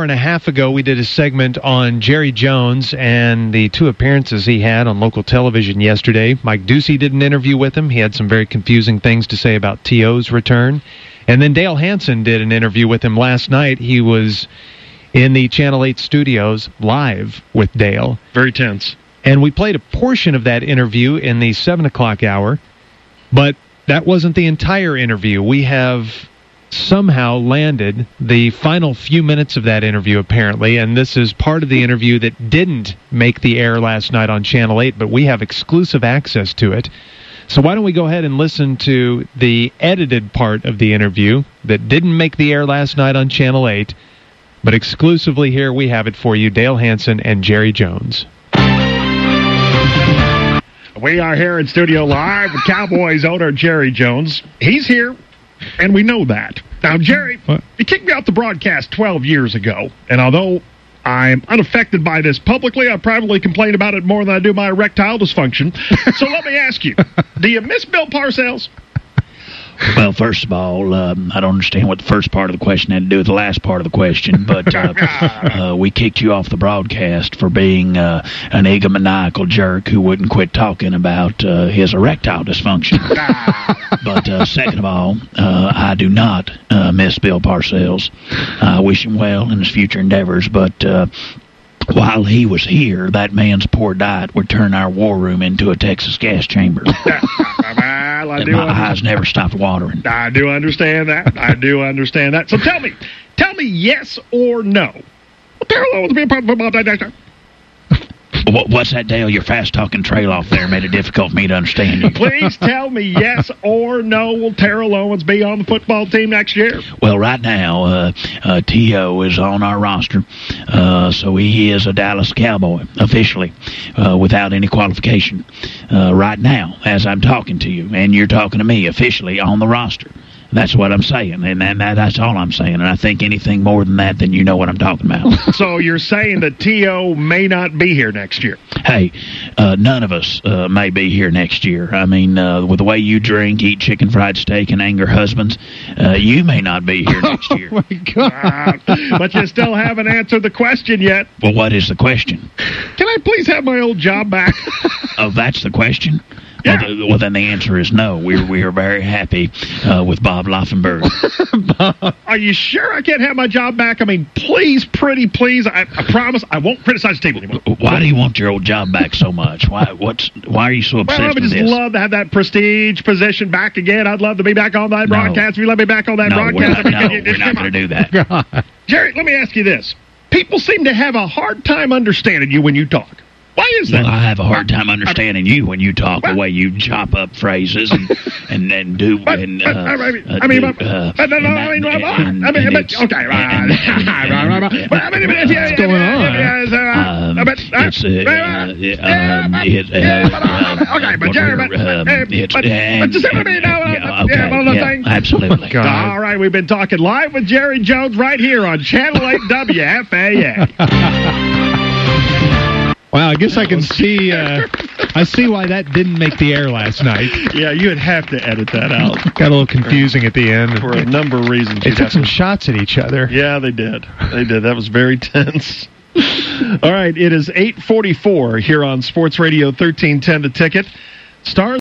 and a half ago, we did a segment on Jerry Jones and the 2 appearances he had on local television yesterday. Mike Ducey did an interview with him. He had some very confusing things to say about T.O.'s return. And then Dale Hansen did an interview with him last night. He was in the Channel 8 studios live with Dale. Very tense. And we played a portion of that interview in the 7 o'clock hour, but that wasn't the entire interview. We have somehow landed the final few minutes of that interview, apparently, and this is part of the interview that didn't make the air last night on Channel 8, but we have exclusive access to it. So why don't we go ahead and listen to the edited part of the interview that didn't make the air last night on Channel 8, but exclusively here we have it for you, Dale Hansen and Jerry Jones. We are here in studio live with Cowboys owner Jerry Jones. He's here, and we know that. Now, Jerry, you kicked me out the broadcast 12 years ago, and although I'm unaffected by this publicly, I privately complain about it more than I do my erectile dysfunction. So let me ask you, do you miss Bill Parcells? Well, first of all, I don't understand what the first part of the question had to do with the last part of the question, but we kicked you off the broadcast for being an egomaniacal jerk who wouldn't quit talking about his erectile dysfunction. But second of all, I do not miss Bill Parcells. I wish him well in his future endeavors, but while he was here, that man's poor diet would turn our war room into a Texas gas chamber. And my eyes never stopped watering. I do understand that. So tell me yes or no. What's that, Dale? Your fast-talking trail off there made it difficult for me to understand you. Please tell me yes or no. Will Terrell Owens be on the football team next year? Well, right now, T.O. is on our roster, so he is a Dallas Cowboy, officially, without any qualification. Right now, as I'm talking to you, and you're talking to me, officially on the roster. That's what I'm saying, and that's all I'm saying. And I think anything more than that, then you know what I'm talking about. So you're saying that T.O. may not be here next year? Hey, none of us may be here next year. I mean, with the way you drink, eat chicken fried steak, and anger husbands, you may not be here next year. Oh, my God. But you still haven't answered the question yet. Well, what is the question? Can I please have my old job back? Oh, that's the question? Yeah. Well, then the answer is no. We are very happy with Bob Laufenberg. Are you sure I can't have my job back? I mean, please, pretty please. I promise I won't criticize the team anymore. Why do you want your old job back so much? Why are you so obsessed with this? I would just love to have that prestige position back again. I'd love to be back on that broadcast. If you let me back on that broadcast. We're not going to do that. God. Jerry, let me ask you this. People seem to have a hard time understanding you when you talk. Why is that? Well, I have a hard time understanding you when you talk the way you chop up phrases and do. Okay, What's going on? Absolutely. All right, we've been talking live with Jerry Jones right here on Channel 8 WFAN. Wow, I guess I can see. I see why that didn't make the air last night. Yeah, you would have to edit that out. Got a little confusing at the end for a number of reasons. They took some shots at each other. Yeah, they did. That was very tense. All right, it is 8:44 here on Sports Radio 1310 The Ticket. Stars.